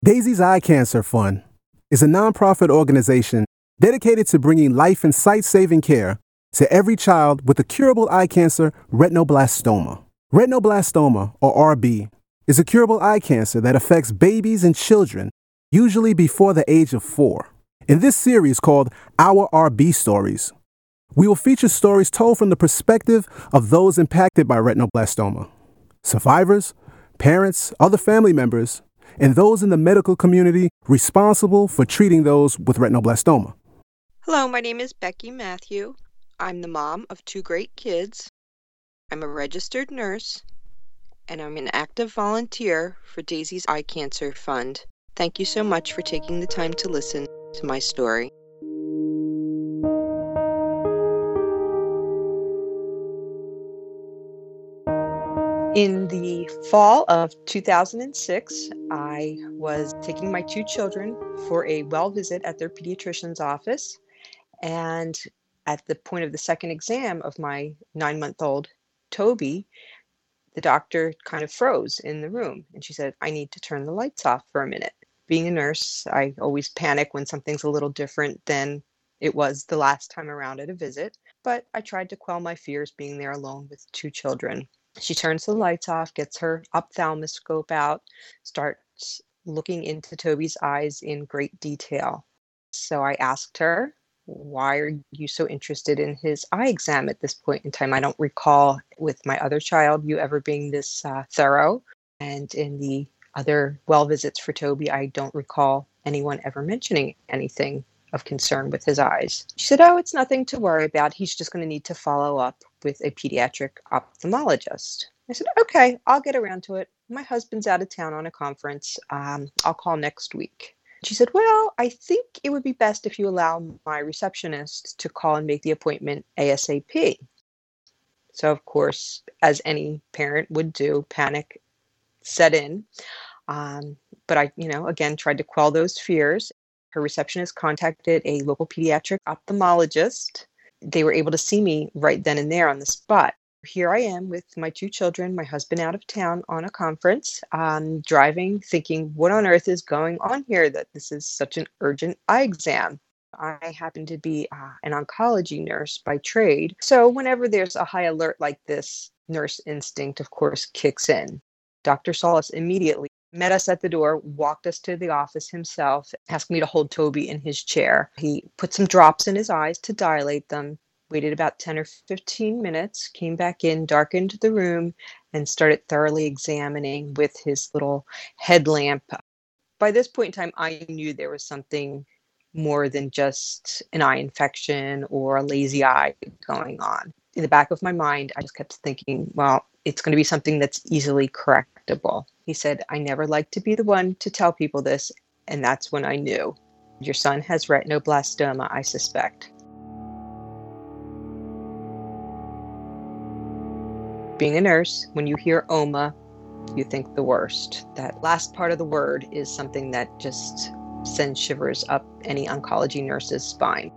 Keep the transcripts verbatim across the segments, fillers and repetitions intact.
Daisy's Eye Cancer Fund is a nonprofit organization dedicated to bringing life and sight-saving care to every child with a curable eye cancer, retinoblastoma. Retinoblastoma, or R B, is a curable eye cancer that affects babies and children, usually before the age of four. In this series called Our R B Stories, we will feature stories told from the perspective of those impacted by retinoblastoma, survivors, parents, other family members, and those in the medical community responsible for treating those with retinoblastoma. Hello, my name is Becky Matthew. I'm the mom of two great kids. I'm a registered nurse, and I'm an active volunteer for Daisy's Eye Cancer Fund. Thank you so much for taking the time to listen to my story. In the fall of two thousand six, I was taking my two children for a well visit at their pediatrician's office. And at the point of the second exam of my nine-month-old Toby, the doctor kind of froze in the room. And she said, I need to turn the lights off for a minute. Being a nurse, I always panic when something's a little different than it was the last time around at a visit. But I tried to quell my fears being there alone with two children. She turns the lights off, gets her ophthalmoscope out, starts looking into Toby's eyes in great detail. So I asked her, why are you so interested in his eye exam at this point in time? I don't recall with my other child you ever being this uh, thorough. And in the other well visits for Toby, I don't recall anyone ever mentioning anything of concern with his eyes. She said, oh, it's nothing to worry about. He's just going to need to follow up with a pediatric ophthalmologist. I said, okay, I'll get around to it. My husband's out of town on a conference. Um, I'll call next week. She said, well, I think it would be best if you allow my receptionist to call and make the appointment ASAP. So, of course, as any parent would do, panic set in. Um, but I, you know, again, tried to quell those fears. Her receptionist contacted a local pediatric ophthalmologist. They were able to see me right then and there on the spot. Here I am with my two children, my husband out of town on a conference, um, driving, thinking, what on earth is going on here that this is such an urgent eye exam? I happen to be uh, an oncology nurse by trade. So whenever there's a high alert like this, nurse instinct, of course, kicks in. Doctor Solis immediately met us at the door, walked us to the office himself, asked me to hold Toby in his chair. He put some drops in his eyes to dilate them, waited about ten or fifteen minutes, came back in, darkened the room, and started thoroughly examining with his little headlamp. By this point in time, I knew there was something more than just an eye infection or a lazy eye going on. In the back of my mind, I just kept thinking, well, it's going to be something that's easily correctable. He said, I never like to be the one to tell people this, and that's when I knew. Your son has retinoblastoma, I suspect. Being a nurse, when you hear O M A, you think the worst. That last part of the word is something that just sends shivers up any oncology nurse's spine.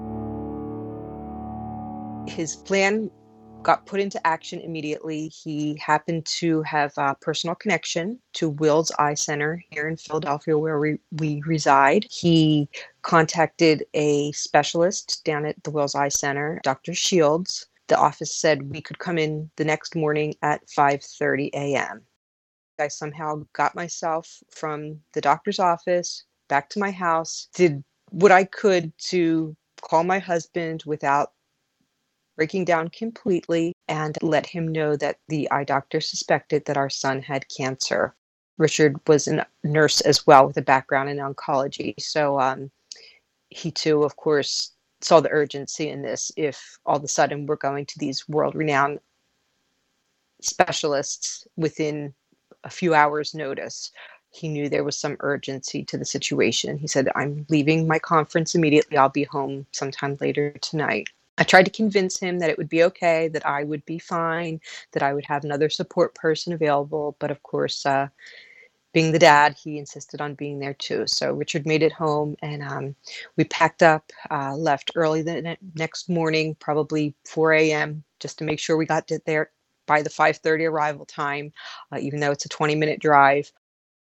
His plan got put into action immediately. He happened to have a personal connection to Wills Eye Center here in Philadelphia, where we, we reside. He contacted a specialist down at the Wills Eye Center, Doctor Shields. The office said we could come in the next morning at five thirty a.m. I somehow got myself from the doctor's office back to my house, did what I could to call my husband without breaking down completely, and let him know that the eye doctor suspected that our son had cancer. Richard was a nurse as well with a background in oncology. So um, he too, of course, saw the urgency in this. If all of a sudden we're going to these world-renowned specialists within a few hours' notice, he knew there was some urgency to the situation. He said, I'm leaving my conference immediately. I'll be home sometime later tonight. I tried to convince him that it would be okay, that I would be fine, that I would have another support person available. But of course, uh, being the dad, he insisted on being there too. So Richard made it home, and um, we packed up, uh, left early the ne- next morning, probably four a.m., just to make sure we got there by the five thirty arrival time, uh, even though it's a twenty-minute drive.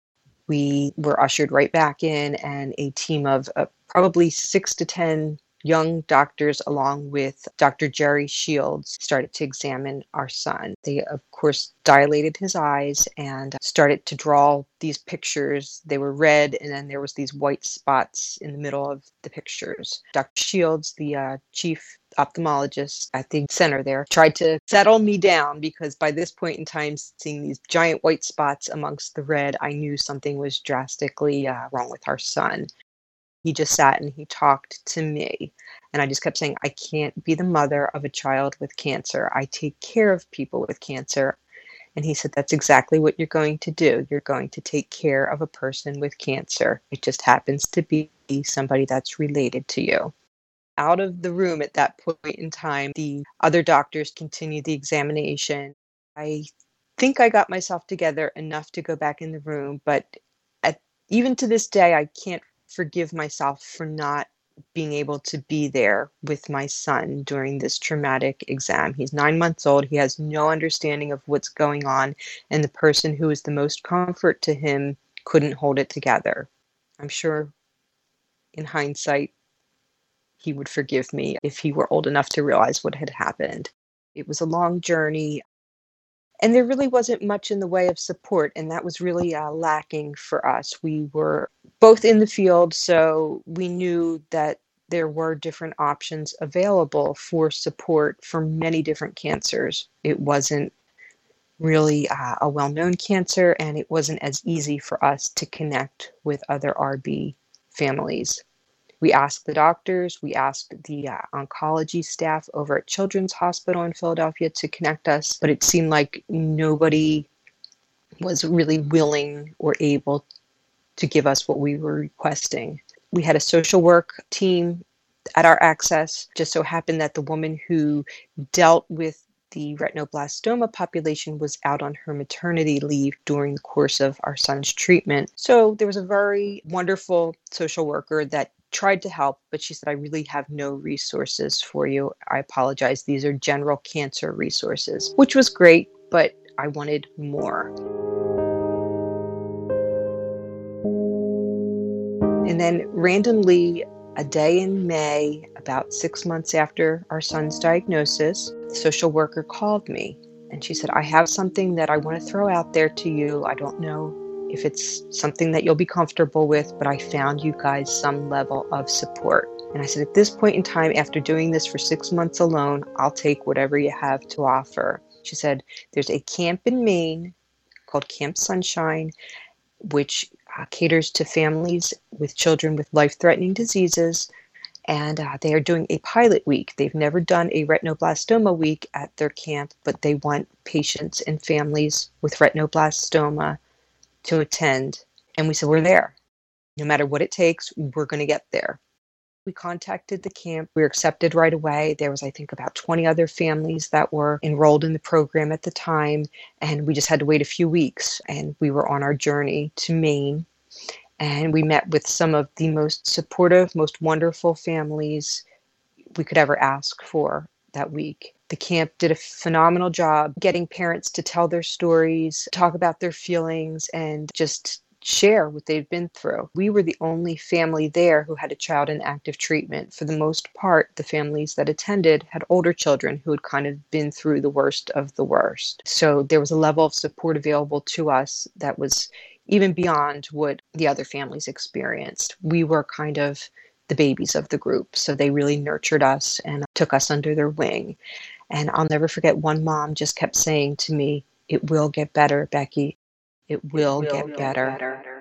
We were ushered right back in, and a team of uh, probably six to ten young doctors, along with Doctor Jerry Shields, started to examine our son. They, of course, dilated his eyes and started to draw these pictures. They were red, and then there was these white spots in the middle of the pictures. Doctor Shields, the uh, chief ophthalmologist at the center there, tried to settle me down, because by this point in time, seeing these giant white spots amongst the red, I knew something was drastically uh, wrong with our son. He just sat and he talked to me. And I just kept saying, I can't be the mother of a child with cancer. I take care of people with cancer. And he said, that's exactly what you're going to do. You're going to take care of a person with cancer. It just happens to be somebody that's related to you. Out of the room at that point in time, the other doctors continued the examination. I think I got myself together enough to go back in the room, but at, even to this day, I can't forgive myself for not being able to be there with my son during this traumatic exam. He's nine months old. He has no understanding of what's going on, and the person who is the most comfort to him couldn't hold it together. I'm sure in hindsight, he would forgive me if he were old enough to realize what had happened. It was a long journey, and there really wasn't much in the way of support, and that was really uh, lacking for us. We were both in the field, so we knew that there were different options available for support for many different cancers. It wasn't really uh, a well-known cancer, and it wasn't as easy for us to connect with other R B families. We asked the doctors, we asked the uh, oncology staff over at Children's Hospital in Philadelphia to connect us, but it seemed like nobody was really willing or able to give us what we were requesting. We had a social work team at our access. Just so happened that the woman who dealt with the retinoblastoma population was out on her maternity leave during the course of our son's treatment. So there was a very wonderful social worker that tried to help, but she said, I really have no resources for you. I apologize. These are general cancer resources, which was great, but I wanted more. And then randomly, a day in May, about six months after our son's diagnosis, the social worker called me and she said, I have something that I want to throw out there to you. I don't know if it's something that you'll be comfortable with, but I found you guys some level of support. And I said, at this point in time, after doing this for six months alone, I'll take whatever you have to offer. She said, there's a camp in Maine called Camp Sunshine, which uh, caters to families with children with life-threatening diseases. And uh, they are doing a pilot week. They've never done a retinoblastoma week at their camp, but they want patients and families with retinoblastoma to attend. And we said, we're there. No matter what it takes, we're going to get there. We contacted the camp. We were accepted right away. There was, I think, about twenty other families that were enrolled in the program at the time. And we just had to wait a few weeks. And we were on our journey to Maine. And we met with some of the most supportive, most wonderful families we could ever ask for that week. The camp did a phenomenal job getting parents to tell their stories, talk about their feelings, and just share what they've been through. We were the only family there who had a child in active treatment. For the most part, the families that attended had older children who had kind of been through the worst of the worst. So there was a level of support available to us that was even beyond what the other families experienced. We were kind of the babies of the group, so they really nurtured us and took us under their wing. And I'll never forget, one mom just kept saying to me, it will get better, Becky. It will, it will get, get better. better.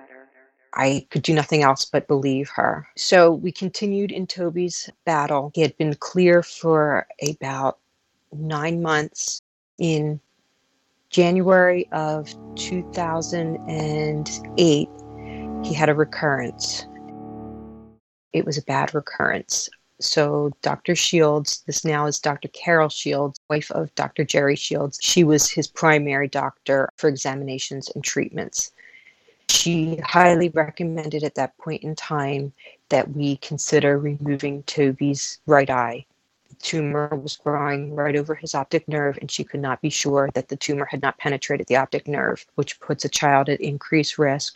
I could do nothing else but believe her. So we continued in Toby's battle. He had been clear for about nine months. In January of two thousand eight, he had a recurrence. It was a bad recurrence. So Doctor Shields, this now is Doctor Carol Shields, wife of Doctor Jerry Shields. She was his primary doctor for examinations and treatments. She highly recommended at that point in time that we consider removing Toby's right eye. The tumor was growing right over his optic nerve, and she could not be sure that the tumor had not penetrated the optic nerve, which puts a child at increased risk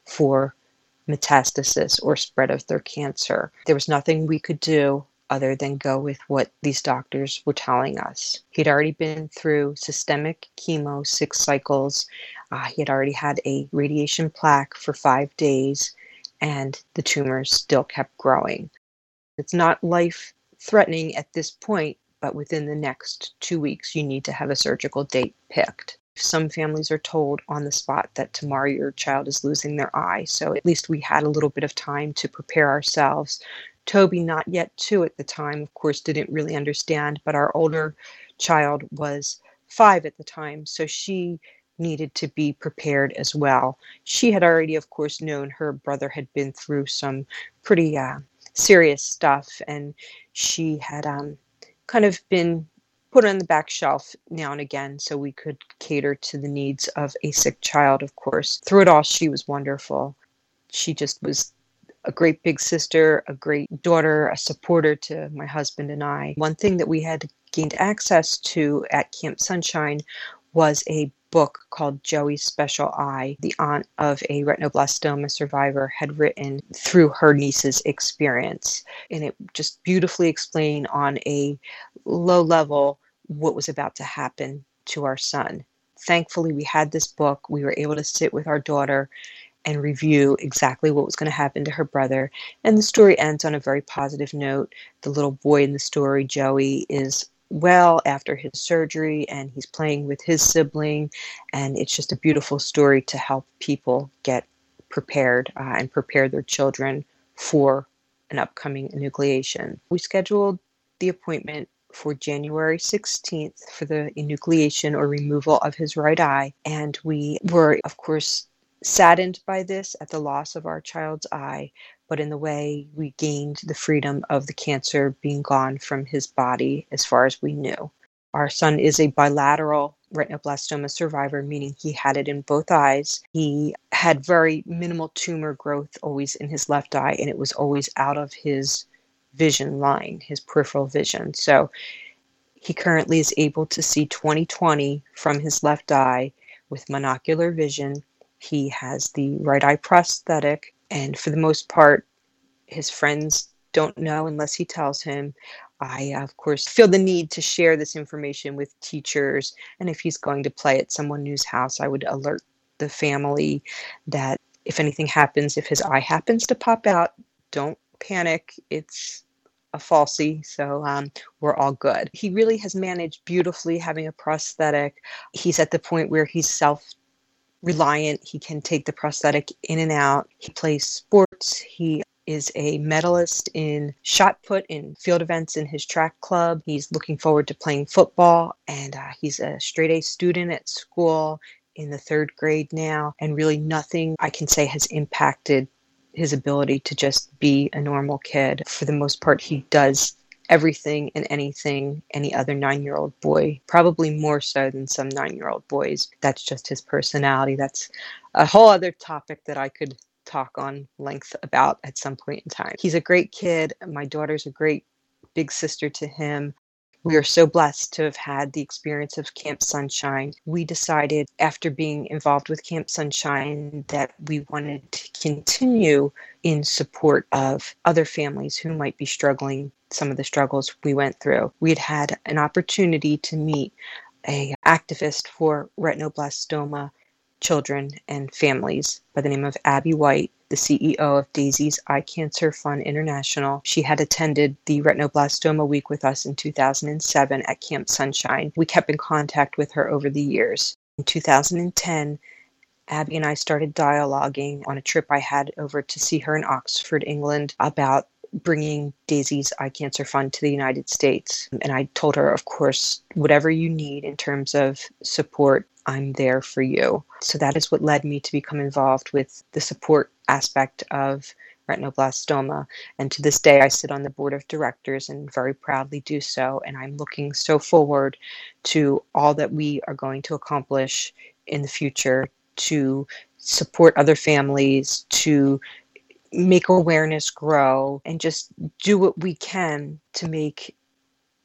for metastasis or spread of their cancer. There was nothing we could do other than go with what these doctors were telling us. He'd already been through systemic chemo, six cycles. Uh, he had already had a radiation plaque for five days, and the tumors still kept growing. It's not life-threatening at this point, but within the next two weeks, you need to have a surgical date picked. Some families are told on the spot that tomorrow your child is losing their eye, so at least we had a little bit of time to prepare ourselves. Toby, not yet two at the time, of course, didn't really understand, but our older child was five at the time, so she needed to be prepared as well. She had already, of course, known her brother had been through some pretty uh, serious stuff, and she had um, kind of been put on the back shelf now and again so we could cater to the needs of a sick child, of course. Through it all, she was wonderful. She just was a great big sister, a great daughter, a supporter to my husband and I. One thing that we had gained access to at Camp Sunshine was a book called Joey's Special Eye, the aunt of a retinoblastoma survivor had written through her niece's experience. And it just beautifully explained on a low level what was about to happen to our son. Thankfully, we had this book. We were able to sit with our daughter and review exactly what was going to happen to her brother. And the story ends on a very positive note. The little boy in the story, Joey, is well after his surgery and he's playing with his sibling. And it's just a beautiful story to help people get prepared uh, and prepare their children for an upcoming enucleation. We scheduled the appointment for January sixteenth for the enucleation or removal of his right eye. And we were, of course, saddened by this at the loss of our child's eye, but in the way we gained the freedom of the cancer being gone from his body as far as we knew. Our son is a bilateral retinoblastoma survivor, meaning he had it in both eyes. He had very minimal tumor growth always in his left eye, and it was always out of his vision line, his peripheral vision. So he currently is able to see twenty twenty from his left eye with monocular vision. He has the right eye prosthetic, and for the most part, his friends don't know unless he tells him. I, of course, feel the need to share this information with teachers, and if he's going to play at someone new's house, I would alert the family that if anything happens, if his eye happens to pop out, don't panic. It's a falsie, so um, we're all good. He really has managed beautifully having a prosthetic. He's at the point where he's self reliant. He can take the prosthetic in and out. He plays sports. He is a medalist in shot put in field events in his track club. He's looking forward to playing football, and uh, he's a straight A student at school in the third grade now, and really nothing I can say has impacted his ability to just be a normal kid. For the most part, he does everything and anything any other nine-year-old boy, probably more so than some nine-year-old boys. That's just his personality. That's a whole other topic that I could talk on length about at some point in time. He's a great kid. My daughter's a great big sister to him. We are so blessed to have had the experience of Camp Sunshine. We decided after being involved with Camp Sunshine that we wanted to continue in support of other families who might be struggling some of the struggles we went through. We had had an opportunity to meet an activist for retinoblastoma children and families by the name of Abby White, the C E O of Daisy's Eye Cancer Fund International. She had attended the Retinoblastoma Week with us in two thousand seven at Camp Sunshine. We kept in contact with her over the years. In two thousand ten, Abby and I started dialoguing on a trip I had over to see her in Oxford, England, about bringing Daisy's Eye Cancer Fund to the United States. And I told her, of course, whatever you need in terms of support, I'm there for you. So that is what led me to become involved with the support aspect of retinoblastoma. And to this day, I sit on the board of directors and very proudly do so. And I'm looking so forward to all that we are going to accomplish in the future to support other families, to make awareness grow, and just do what we can to make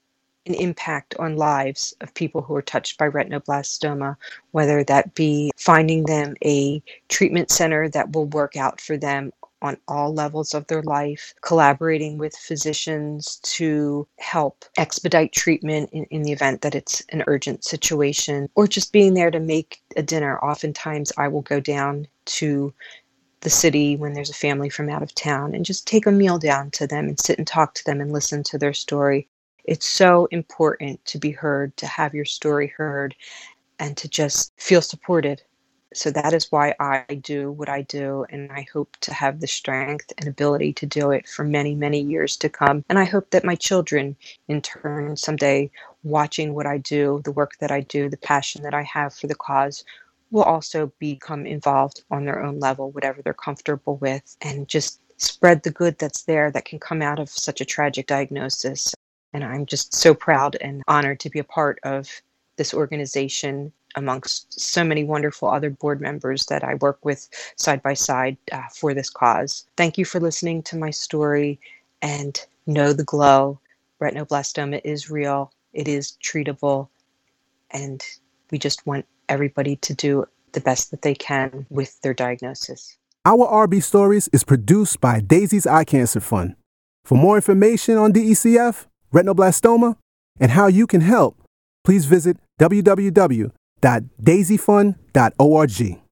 an impact on lives of people who are touched by retinoblastoma, whether that be finding them a treatment center that will work out for them on all levels of their life, collaborating with physicians to help expedite treatment in, in the event that it's an urgent situation, or just being there to make a dinner. Oftentimes I will go down to the city when there's a family from out of town and just take a meal down to them and sit and talk to them and listen to their story. It's so important to be heard, to have your story heard, and to just feel supported. So that is why I do what I do, and I hope to have the strength and ability to do it for many, many years to come. And I hope that my children, in turn, someday, watching what I do, the work that I do, the passion that I have for the cause, will also become involved on their own level, whatever they're comfortable with, and just spread the good that's there that can come out of such a tragic diagnosis. And I'm just so proud and honored to be a part of this organization amongst so many wonderful other board members that I work with side by side uh, for this cause. Thank you for listening to my story, and know the glow. Retinoblastoma is real. It is treatable. And we just want everybody to do the best that they can with their diagnosis. Our R B Stories is produced by Daisy's Eye Cancer Fund. For more information on D E C F, retinoblastoma, and how you can help, please visit w w w dot daisy fund dot org.